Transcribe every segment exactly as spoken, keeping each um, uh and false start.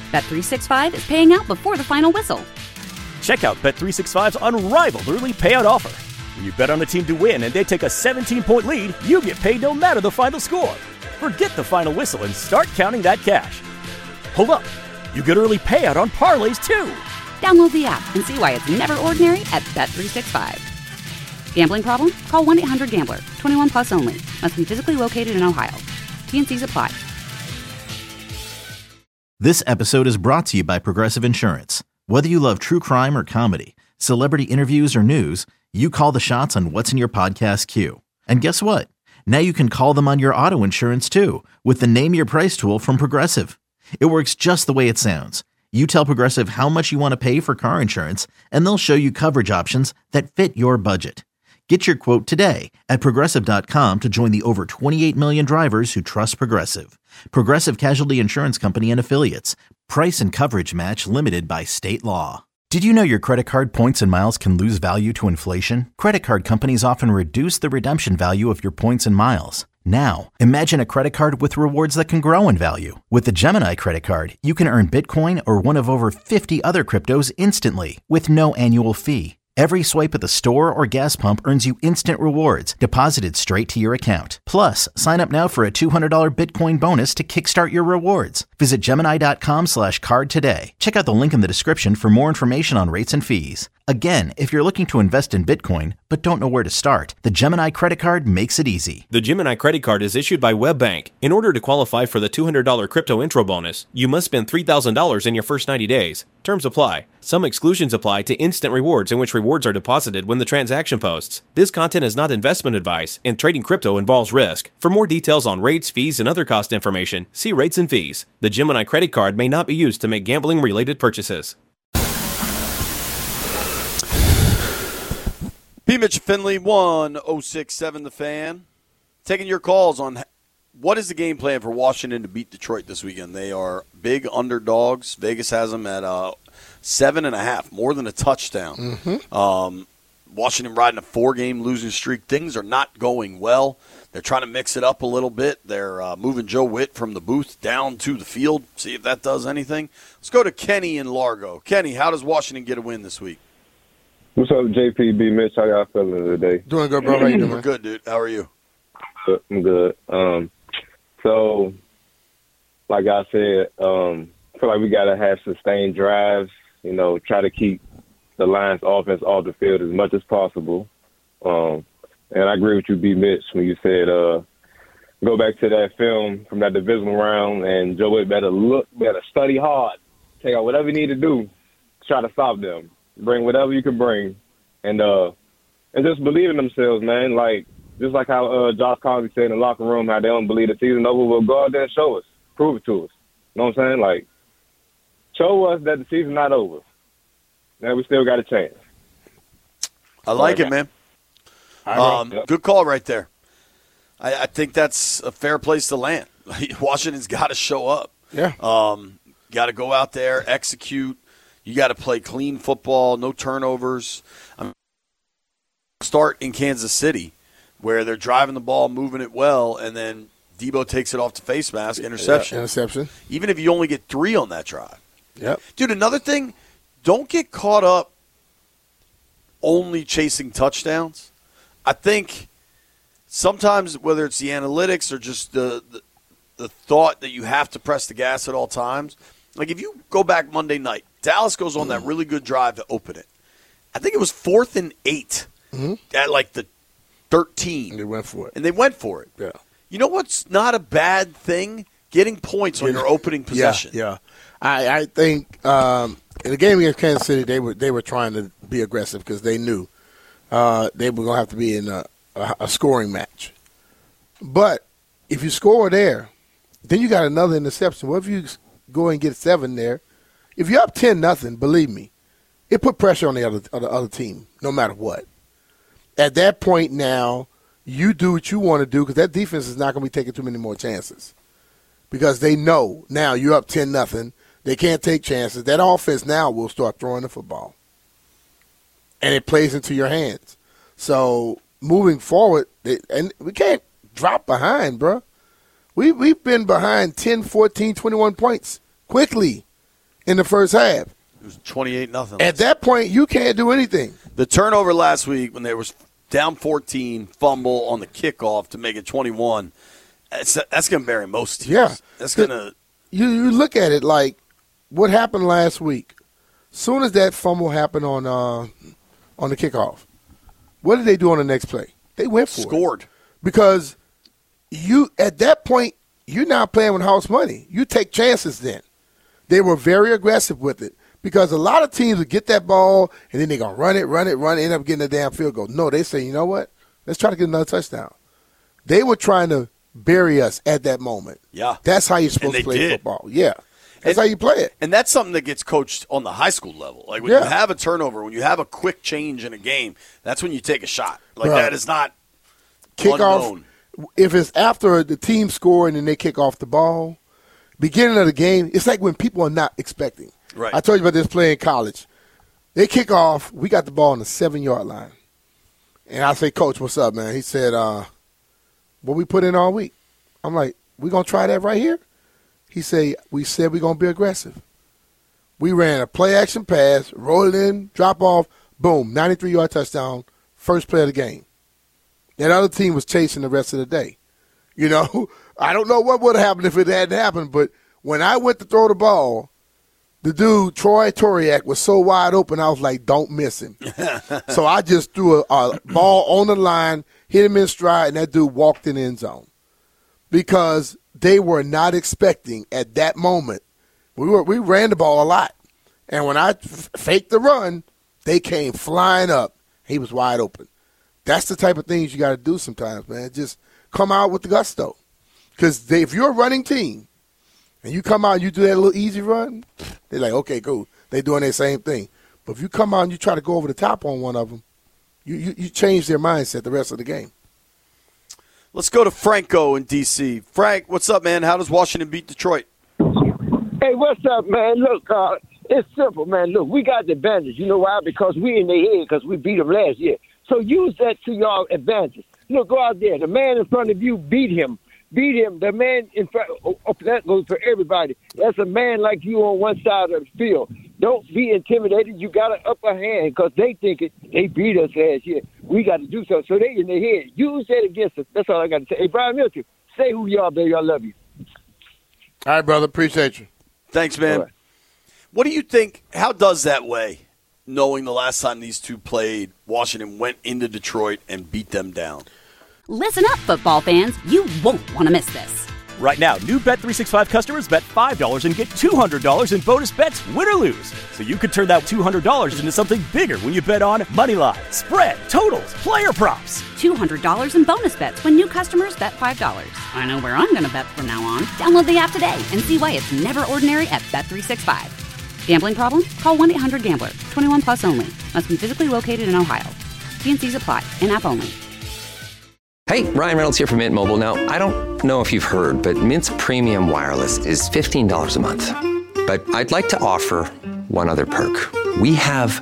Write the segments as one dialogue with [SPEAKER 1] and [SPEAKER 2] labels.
[SPEAKER 1] Bet three sixty-five is paying out before the final whistle.
[SPEAKER 2] Check out Bet three sixty-five's unrivaled early payout offer. When you bet on a team to win and they take a seventeen-point lead, you get paid no matter the final score. Forget the final whistle and start counting that cash. Hold up. You get early payout on parlays, too.
[SPEAKER 1] Download the app and see why it's never ordinary at Bet three sixty-five. Gambling problem? Call one eight hundred gambler. twenty-one plus only. Must be physically located in Ohio. T N Cs apply.
[SPEAKER 3] This episode is brought to you by Progressive Insurance. Whether you love true crime or comedy, celebrity interviews or news, you call the shots on what's in your podcast queue. And guess what? Now you can call them on your auto insurance too with the Name Your Price tool from Progressive. It works just the way it sounds. You tell Progressive how much you want to pay for car insurance, and they'll show you coverage options that fit your budget. Get your quote today at Progressive dot com to join the over twenty-eight million drivers who trust Progressive. Progressive Casualty Insurance Company and Affiliates. Price and coverage match limited by state law. Did you know your credit card points and miles can lose value to inflation? Credit card companies often reduce the redemption value of your points and miles. Now, imagine a credit card with rewards that can grow in value. With the Gemini credit card, you can earn Bitcoin or one of over fifty other cryptos instantly with no annual fee. Every swipe at the store or gas pump earns you instant rewards deposited straight to your account. Plus, sign up now for a two hundred dollars Bitcoin bonus to kickstart your rewards. Visit Gemini dot com slash card today. Check out the link in the description for more information on rates and fees. Again, if you're looking to invest in Bitcoin but don't know where to start, the Gemini credit card makes it easy.
[SPEAKER 4] The Gemini credit card is issued by WebBank. In order to qualify for the two hundred dollars crypto intro bonus, you must spend three thousand dollars in your first ninety days. Terms apply. Some exclusions apply to instant rewards, in which rewards are deposited when the transaction posts. This content is not investment advice, and trading crypto involves risk. For more details on rates, fees, and other cost information, see rates and fees. The Gemini credit card may not be used to make gambling-related purchases.
[SPEAKER 5] B. Mitch Finley, one oh six point seven The Fan. Taking your calls on what is the game plan for Washington to beat Detroit this weekend. They are big underdogs. Vegas has them at uh, seven and a half, more than a touchdown. Mm-hmm. Um, Washington riding a four-game losing streak. Things are not going well. They're trying to mix it up a little bit. They're uh, moving Joe Witt from the booth down to the field. See if that does anything. Let's go to Kenny in Largo. Kenny, how does Washington get a win this week?
[SPEAKER 6] What's up, J P, B. Mitch? How y'all feeling today?
[SPEAKER 7] Doing good, bro. How you doing?
[SPEAKER 5] We're good, dude. How are you?
[SPEAKER 6] Good. I'm good. Um, so, like I said, um, I feel like we got to have sustained drives, you know, try to keep the Lions offense off the field as much as possible. Um, and I agree with you, B. Mitch, when you said uh, go back to that film from that divisional round, and Joe Witt better look, better study hard, take out whatever you need to do to try to stop them. Bring whatever you can bring, and uh, and just believe in themselves, man. Like just like how uh, Josh Cosby said in the locker room, how they don't believe the season over. Well, go out there and show us, prove it to us. You know what I'm saying? Like show us that the season's not over. Now we still got a chance.
[SPEAKER 5] I like it, man. Um,
[SPEAKER 6] yep.
[SPEAKER 5] Good call right there. I, I think that's a fair place to land. Washington's got to show up.
[SPEAKER 7] Yeah.
[SPEAKER 5] Um, got to go out there, execute. You got to play clean football, no turnovers. I mean, start in Kansas City where they're driving the ball, moving it well, and then Debo takes it off to face mask, interception.
[SPEAKER 7] Yeah, interception.
[SPEAKER 5] Even if you only get three on that drive.
[SPEAKER 7] Yep.
[SPEAKER 5] Dude, another thing, don't get caught up only chasing touchdowns. I think sometimes, whether it's the analytics or just the, the the thought that you have to press the gas at all times, like if you go back Monday night, Dallas goes on that really good drive to open it. I think it was fourth and eight mm-hmm. at like the thirteen.
[SPEAKER 7] And they went for it.
[SPEAKER 5] And they went for it.
[SPEAKER 7] Yeah.
[SPEAKER 5] You know what's not a bad thing? Getting points on your opening possession.
[SPEAKER 7] Yeah, yeah. I, I think um, in the game against Kansas City, they were they were trying to be aggressive because they knew uh, they were going to have to be in a, a, a scoring match. But if you score there, then you got another interception. What if you go and get seven there? If you're up ten nothing, believe me, it put pressure on the other on the other team, no matter what. At that point now, you do what you want to do because that defense is not going to be taking too many more chances. Because they know now you're up ten nothing. They can't take chances. That offense now will start throwing the football. And it plays into your hands. So moving forward, they, and we can't drop behind, bro. We, we've been behind ten, fourteen, twenty-one points quickly. in the first half.
[SPEAKER 5] It was twenty-eight nothing.
[SPEAKER 7] At that point, you can't do anything.
[SPEAKER 5] The turnover last week when they was down fourteen, fumble on the kickoff to make it twenty-one, that's, that's going to bury most teams.
[SPEAKER 7] Yeah.
[SPEAKER 5] That's going to –
[SPEAKER 7] You you look at it like what happened last week. Soon as that fumble happened on uh, on the kickoff, what did they do on the next play? They went for
[SPEAKER 5] scored.
[SPEAKER 7] it. Because you at that point, you're not playing with house money. You take chances then. They were very aggressive with it because a lot of teams would get that ball and then they're going to run it, run it, run it, end up getting a damn field goal. No, they say, you know what? Let's try to get another touchdown. They were trying to bury us at that moment.
[SPEAKER 5] Yeah.
[SPEAKER 7] That's how you're supposed to play
[SPEAKER 5] did.
[SPEAKER 7] football. Yeah. That's
[SPEAKER 5] and,
[SPEAKER 7] how you play it.
[SPEAKER 5] And that's something that gets coached on the high school level. Like when
[SPEAKER 7] yeah.
[SPEAKER 5] you have a turnover, when you have a quick change in a game, that's when you take a shot. Like
[SPEAKER 7] right.
[SPEAKER 5] that is not
[SPEAKER 7] kickoff.
[SPEAKER 5] unknown.
[SPEAKER 7] If it's after the team score and then they kick off the ball, beginning of the game, it's like when people are not expecting.
[SPEAKER 5] Right.
[SPEAKER 7] I told you about this play in college. They kick off. We got the ball on the seven-yard line. And I say, Coach, what's up, man? He said, uh, what we put in all week? I'm like, we going to try that right here? He said, we said we're going to be aggressive. We ran a play-action pass, roll it in, drop off, boom, ninety-three-yard touchdown, first play of the game. That other team was chasing the rest of the day. You know, I don't know what would have happened if it hadn't happened, but when I went to throw the ball, the dude, Troy Toriak, was so wide open, I was like, don't miss him. So I just threw a, a ball on the line, hit him in stride, and that dude walked in the end zone. Because they were not expecting at that moment. We were we ran the ball a lot. And when I f- faked the run, they came flying up. He was wide open. That's the type of things you got to do sometimes, man. Just come out with the gusto. Because if you're a running team and you come out and you do that little easy run, they're like, okay, cool. They're doing their same thing. But if you come out and you try to go over the top on one of them, you, you, you change their mindset the rest of the game.
[SPEAKER 5] Let's go to Franco in D C Frank, what's up, man? How does Washington beat Detroit?
[SPEAKER 8] Hey, what's up, man? Look, uh, it's simple, man. Look, we got the advantage. You know why? Because we in their head because we beat them last year. So use that to your advantage. Look, go out there. The man in front of you, beat him. Beat him. The man in front, oh, that goes for everybody. That's a man like you on one side of the field. Don't be intimidated. You got an upper hand because they think it, they beat us last year. We got to do something. So they in their head. Use that against us. That's all I got to say. Hey, Brian Milton, say who you are, baby. I love you.
[SPEAKER 7] All right, brother. Appreciate you.
[SPEAKER 5] Thanks, man.
[SPEAKER 8] Right.
[SPEAKER 5] What do you think? How does that weigh, knowing the last time these two played, Washington went into Detroit and beat them down?
[SPEAKER 1] Listen up, football fans. You won't want to miss this.
[SPEAKER 2] Right now, new Bet three sixty-five customers bet five dollars and get two hundred dollars in bonus bets, win or lose. So you could turn that two hundred dollars into something bigger when you bet on money line, spread, totals, player props.
[SPEAKER 1] two hundred dollars in bonus bets when new customers bet five dollars. I know where I'm going to bet from now on. Download the app today and see why it's never ordinary at Bet three sixty-five. Gambling problem? Call one eight hundred gambler. twenty-one plus only. Must be physically located in Ohio. T and C's apply. In-app only.
[SPEAKER 9] Hey, Ryan Reynolds here from Mint Mobile. Now, I don't know if you've heard, but Mint's premium wireless is fifteen dollars a month. But I'd like to offer one other perk. We have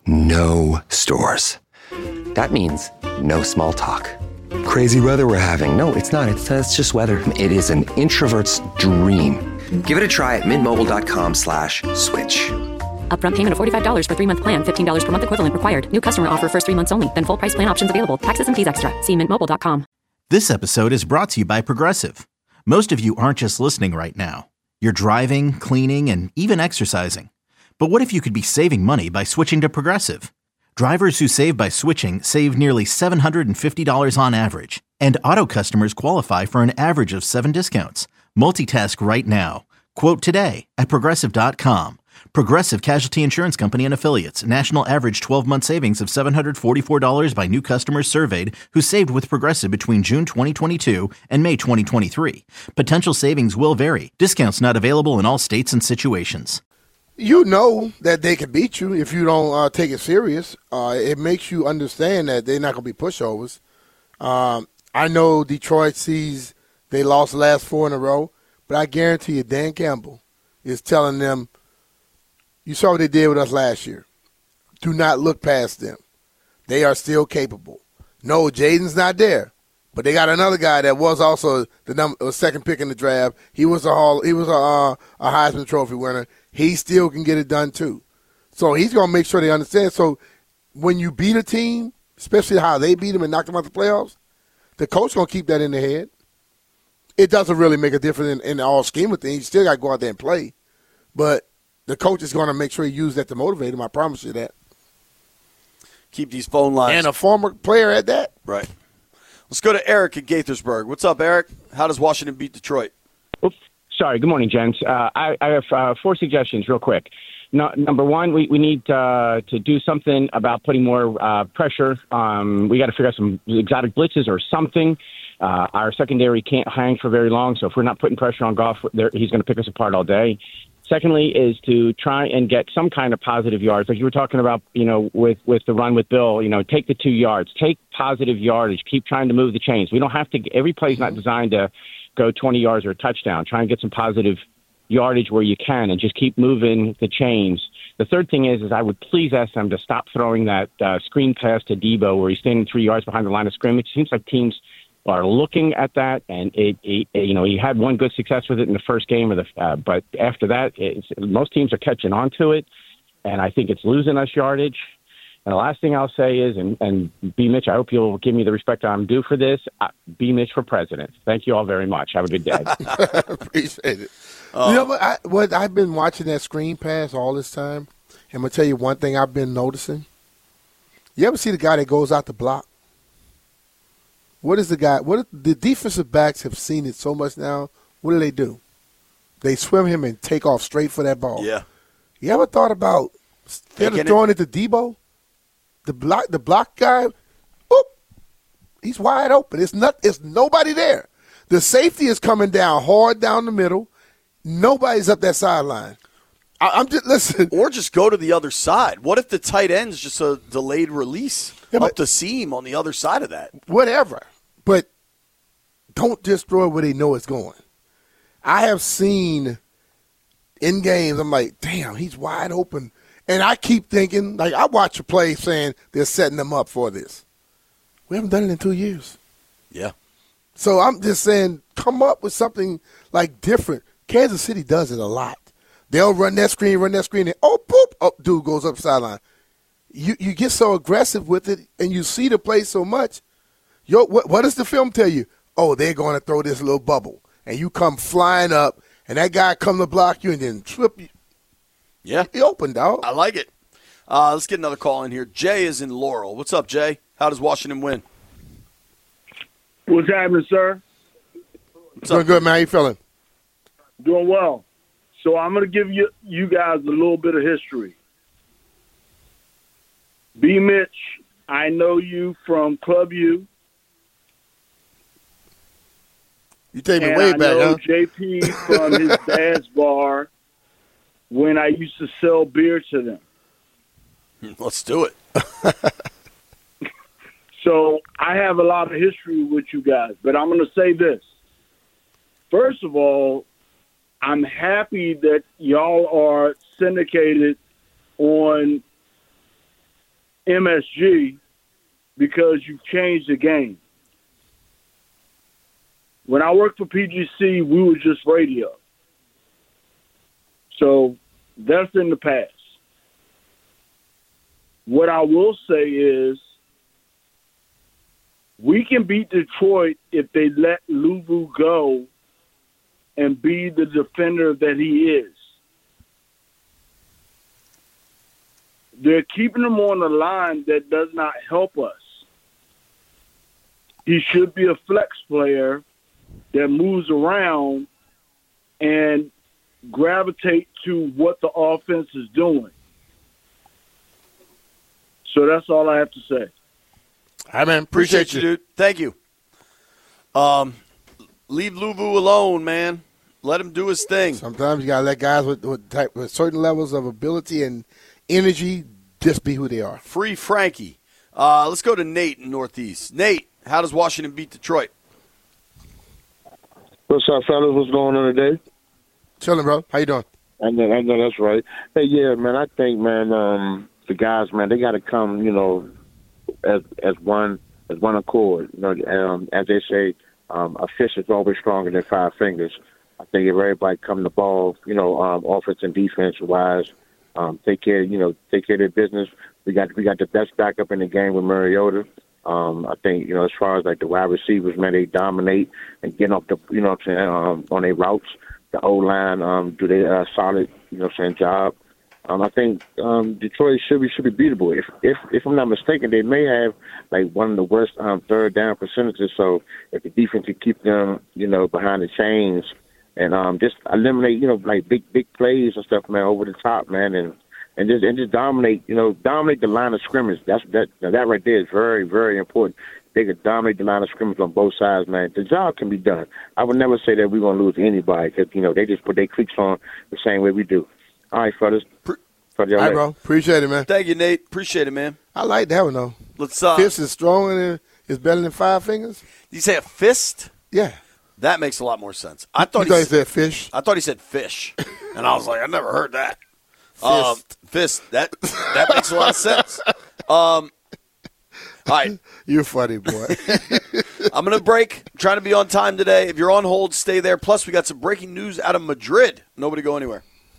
[SPEAKER 9] no stores. That means no small talk. Crazy weather we're having. No, it's not. It's, uh, it's just weather. It is an introvert's dream. Give it a try at mintmobile.com slash switch.
[SPEAKER 10] Upfront payment of forty-five dollars for three-month plan. fifteen dollars per month equivalent required. New customer offer first three months only. Then full price plan options available. Taxes and fees extra. See mint mobile dot com.
[SPEAKER 3] This episode is brought to you by Progressive. Most of you aren't just listening right now. You're driving, cleaning, and even exercising. But what if you could be saving money by switching to Progressive? Drivers who save by switching save nearly seven hundred fifty dollars on average. And auto customers qualify for an average of seven discounts. Multitask right now. Quote today at Progressive dot com. Progressive Casualty Insurance Company and Affiliates. National average twelve-month savings of seven hundred forty-four dollars by new customers surveyed who saved with Progressive between June twenty twenty-two and May twenty twenty-three. Potential savings will vary. Discounts not available in all states and situations.
[SPEAKER 7] You know that they can beat you if you don't uh, take it serious. Uh, it makes you understand that they're not going to be pushovers. Um, I know Detroit sees they lost the last four in a row, but I guarantee you Dan Campbell is telling them, you saw what they did with us last year. Do not look past them. They are still capable. No, Jaden's not there, But they got another guy that was also the number, second pick in the draft. He was a Hall, he was a, uh, a Heisman Trophy winner. He still can get it done too. So he's going to make sure they understand. So when you beat a team, especially how they beat them and knocked them out the playoffs, the coach going to keep that in their head. It doesn't really make a difference in, in the all scheme of things. You still got to go out there and play. But the coach is going to make sure he uses that to motivate him. I promise you that.
[SPEAKER 5] Keep these phone lines.
[SPEAKER 7] And a former player at that.
[SPEAKER 5] Right. Let's go to Eric at Gaithersburg. What's up, Eric? How does Washington beat Detroit?
[SPEAKER 11] Oops. Sorry. Good morning, gents. Uh, I, I have uh, four suggestions real quick. No, number one, we, we need uh, to do something about putting more uh, pressure. Um, we got to figure out some exotic blitzes or something. Uh, our secondary can't hang for very long, so if we're not putting pressure on Goff, he's going to pick us apart all day. Secondly is to try and get some kind of positive yards. Like you were talking about, you know, with, with the run with Bill, you know, take the two yards. Take positive yardage. Keep trying to move the chains. We don't have to – every play is not designed to go twenty yards or a touchdown. Try and get some positive yardage where you can and just keep moving the chains. The third thing is, is I would please ask them to stop throwing that uh, screen pass to Debo where he's standing three yards behind the line of scrimmage. It seems like teams – are looking at that, and it, it, you know, he had one good success with it in the first game of the, uh, but after that, it's, most teams are catching on to it, and I think it's losing us yardage. And the last thing I'll say is, and, and B. Mitch, I hope you'll give me the respect I'm due for this. Uh, B. Mitch for president. Thank you all very much. Have a good day.
[SPEAKER 7] Appreciate it. Uh, you know what, I, what? I've been watching that screen pass all this time, and I'm going to tell you one thing I've been noticing. You ever see the guy that goes out to block? What is the guy? What the defensive backs have seen it so much now? What do they do? They swim him and take off straight for that ball.
[SPEAKER 5] Yeah.
[SPEAKER 7] You ever thought about instead of throwing it to Debo, the block the block guy, whoop, he's wide open. It's not. It's nobody there. The safety is coming down hard down the middle. Nobody's up that sideline. I, I'm just listen.
[SPEAKER 5] Or just go to the other side. What if the tight end's just a delayed release yeah, up the seam on the other side of that?
[SPEAKER 7] Whatever. But don't just throw it where they know it's going. I have seen in games, I'm like, damn, he's wide open. And I keep thinking, like, I watch a play saying they're setting them up for this. We haven't done it in two years.
[SPEAKER 5] Yeah.
[SPEAKER 7] So I'm just saying, come up with something, like, different. Kansas City does it a lot. They'll run that screen, run that screen, and oh, boop, oh, dude goes up the sideline. You you get so aggressive with it, and you see the play so much. Yo, what, what does the film tell you? Oh, they're going to throw this little bubble. And you come flying up, and that guy come to block you and then trip you.
[SPEAKER 5] Yeah.
[SPEAKER 7] He opened, dog.
[SPEAKER 5] I like it. Uh, let's get another call in here. Jay is in Laurel. What's up, Jay? How does Washington win?
[SPEAKER 12] What's happening, sir?
[SPEAKER 5] What's
[SPEAKER 7] Doing
[SPEAKER 5] up?
[SPEAKER 7] good, man. How you feeling?
[SPEAKER 12] Doing well. So I'm going to give you you guys a little bit of history. B. Mitch, I know you from Club U.
[SPEAKER 7] You take me
[SPEAKER 12] and
[SPEAKER 7] way
[SPEAKER 12] I
[SPEAKER 7] back,
[SPEAKER 12] know
[SPEAKER 7] huh?
[SPEAKER 12] J P from his dad's bar when I used to sell beer to them.
[SPEAKER 5] Let's do it.
[SPEAKER 12] So I have a lot of history with you guys, but I'm going to say this. First of all, I'm happy that y'all are syndicated on M S G because you've changed the game. When I worked for P G C, we were just radio. So that's in the past. What I will say is we can beat Detroit if they let Luvu go and be the defender that he is. They're keeping him on a line that does not help us. He should be a flex player that moves around and gravitate to what the offense is doing. So that's all I have to say.
[SPEAKER 7] All right, man. Appreciate,
[SPEAKER 5] Appreciate you, dude. Thank you. Um, leave Luvu alone, man. Let him do his thing.
[SPEAKER 7] Sometimes you got to let guys with, with, type, with certain levels of ability and energy just be who they are.
[SPEAKER 5] Free Frankie. Uh, let's go to Nate in Northeast. Nate, how does Washington beat Detroit?
[SPEAKER 13] What's up, fellas? What's going on today?
[SPEAKER 7] Chilling, bro. How you doing?
[SPEAKER 13] I know, I know that's right. Hey, yeah, man, I think, man, um, the guys, man, they got to come, you know, as as one as one accord. You know, um, as they say, um, a fist is always stronger than five fingers. I think if everybody come the ball, you know, um, offense and defense wise, um, take care, you know, take care of their business. We got we got the best backup in the game with Mariota. Um, I think, you know, as far as like the wide receivers, man, they dominate and get off the, you know what I'm saying, um, on their routes. The O-line, um, do they uh, solid, you know what I'm saying, job. Um, I think um, Detroit should be should be beatable. If if if I'm not mistaken, they may have like one of the worst um, third down percentages. So if the defense can keep them, you know, behind the chains and um, just eliminate, you know, like big big plays and stuff, man, over the top, man, and and just and just dominate, you know, dominate the line of scrimmage. That's that that right there is very very important. They could dominate the line of scrimmage on both sides, man. The job can be done. I would never say that we're gonna lose to anybody because you know they just put their cleats on the same way we do. All right, fellas.
[SPEAKER 7] All right, bro. Appreciate it, man.
[SPEAKER 5] Thank you, Nate. Appreciate it, man.
[SPEAKER 7] I like that one, though.
[SPEAKER 5] Let's uh,
[SPEAKER 7] fist is stronger than is better than five fingers.
[SPEAKER 5] You say a fist?
[SPEAKER 7] Yeah.
[SPEAKER 5] That makes a lot more sense. I thought,
[SPEAKER 7] you
[SPEAKER 5] he,
[SPEAKER 7] thought he said fish.
[SPEAKER 5] I thought he said fish, and I was like, I never heard that.
[SPEAKER 7] Fist.
[SPEAKER 5] Um, fist. That that makes a lot of sense. Um, all right.
[SPEAKER 7] You're funny, boy.
[SPEAKER 5] I'm going to break. I'm trying to be on time today. If you're on hold, stay there. Plus, we got some breaking news out of Madrid. Nobody go anywhere.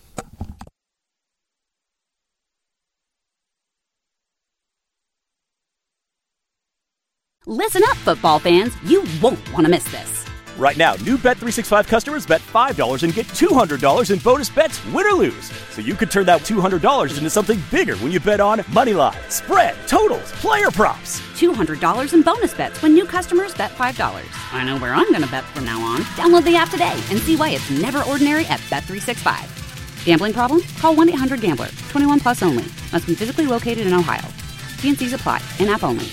[SPEAKER 1] Listen up, football fans. You won't want to miss this.
[SPEAKER 2] Right now, new Bet three sixty-five customers bet five dollars and get two hundred dollars in bonus bets, win or lose. So you could turn that two hundred dollars into something bigger when you bet on money line, spread, totals, player props.
[SPEAKER 1] two hundred dollars in bonus bets when new customers bet five dollars. I know where I'm going to bet from now on. Download the app today and see why it's never ordinary at Bet three sixty-five. Gambling problem? Call one eight hundred gambler. twenty-one plus only. Must be physically located in Ohio. T and C's apply. In-app only.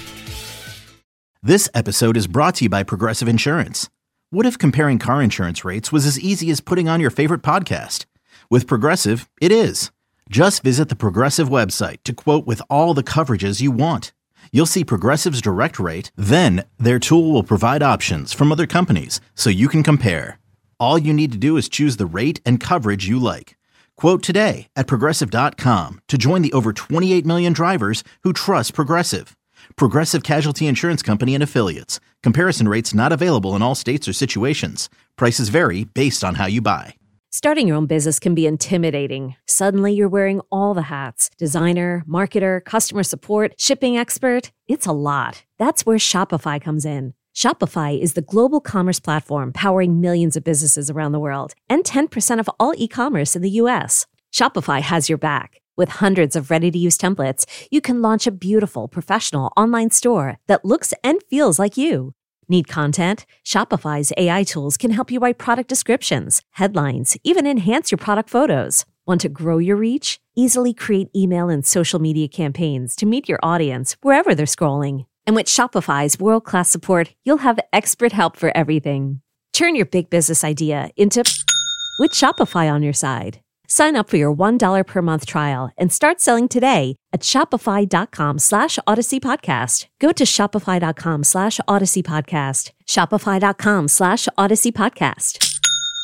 [SPEAKER 3] This episode is brought to you by Progressive Insurance. What if comparing car insurance rates was as easy as putting on your favorite podcast? With Progressive, it is. Just visit the Progressive website to quote with all the coverages you want. You'll see Progressive's direct rate, then their tool will provide options from other companies so you can compare. All you need to do is choose the rate and coverage you like. Quote today at Progressive dot com to join the over twenty-eight million drivers who trust Progressive. Progressive Casualty Insurance Company and Affiliates. Comparison rates not available in all states or situations. Prices vary based on how you buy.
[SPEAKER 14] Starting your own business can be intimidating. Suddenly you're wearing all the hats. Designer, marketer, customer support, shipping expert. It's a lot. That's where Shopify comes in. Shopify is the global commerce platform powering millions of businesses around the world and ten percent of all e-commerce in the U S. Shopify has your back. With hundreds of ready-to-use templates, you can launch a beautiful, professional online store that looks and feels like you. Need content? Shopify's A I tools can help you write product descriptions, headlines, even enhance your product photos. Want to grow your reach? Easily create email and social media campaigns to meet your audience wherever they're scrolling. And with Shopify's world-class support, you'll have expert help for everything. Turn your big business idea into with Shopify on your side. Sign up for your one dollar per month trial and start selling today at shopify.com slash Odyssey Podcast. Go to shopify.com slash Odyssey Podcast. Shopify.com slash Odyssey Podcast.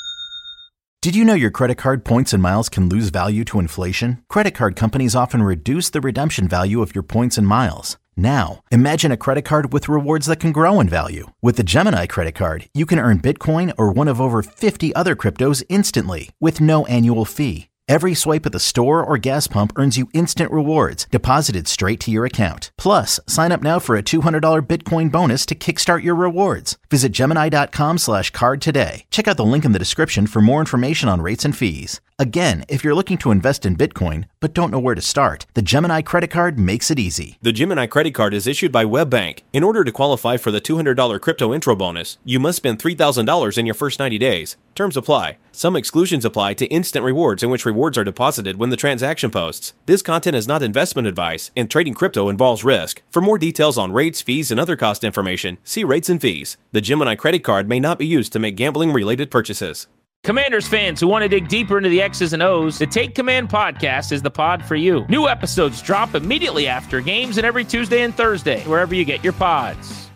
[SPEAKER 3] Did you know your credit card points and miles can lose value to inflation? Credit card companies often reduce the redemption value of your points and miles. Now, imagine a credit card with rewards that can grow in value. With the Gemini credit card, you can earn Bitcoin or one of over fifty other cryptos instantly with no annual fee. Every swipe at the store or gas pump earns you instant rewards deposited straight to your account. Plus, sign up now for a two hundred dollars Bitcoin bonus to kickstart your rewards. Visit Gemini.com slash card today. Check out the link in the description for more information on rates and fees. Again, if you're looking to invest in Bitcoin but don't know where to start, the Gemini credit card makes it easy.
[SPEAKER 4] The Gemini credit card is issued by WebBank. In order to qualify for the two hundred dollars crypto intro bonus, you must spend three thousand dollars in your first ninety days. Terms apply. Some exclusions apply to instant rewards in which rewards are deposited when the transaction posts. This content is not investment advice, and trading crypto involves risk. For more details on rates, fees, and other cost information, see rates and fees. The Gemini credit card may not be used to make gambling-related purchases.
[SPEAKER 15] Commanders fans who want to dig deeper into the X's and O's, the Take Command podcast is the pod for you. New episodes drop immediately after games and every Tuesday and Thursday, wherever you get your pods.